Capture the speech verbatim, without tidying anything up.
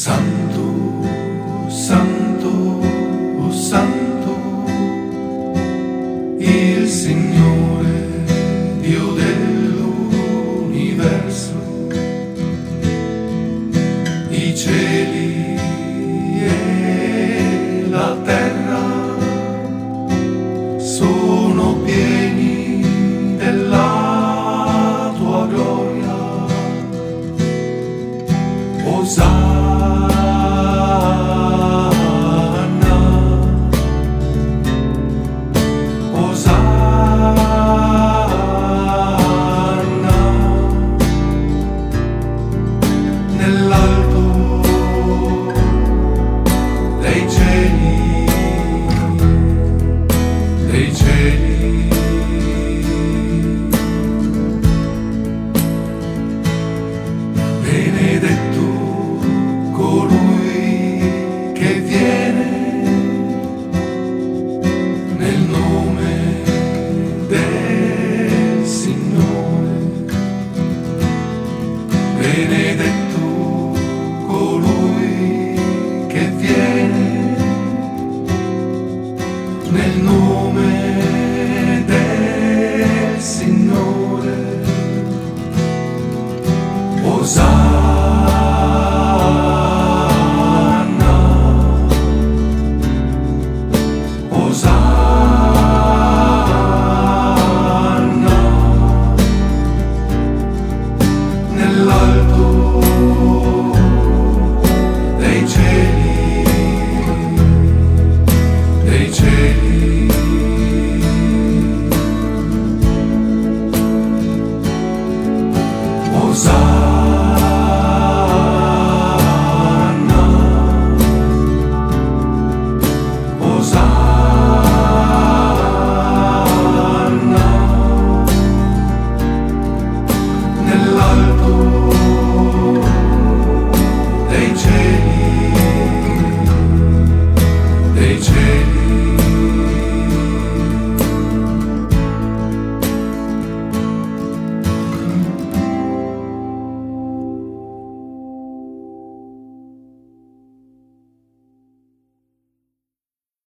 Santo, santo, oh santo, il Signore, Dio dell'universo, i cieli e la terra sono pieni della tua gloria. Osanna, Osanna, nell'alto dei cieli, dei cieli. Benedetto colui che viene nel nome del Signore. Benedetto colui che viene nel nome del Signore. Osanna, Osanna, nell'alto dei cieli, dei cieli. Osanna.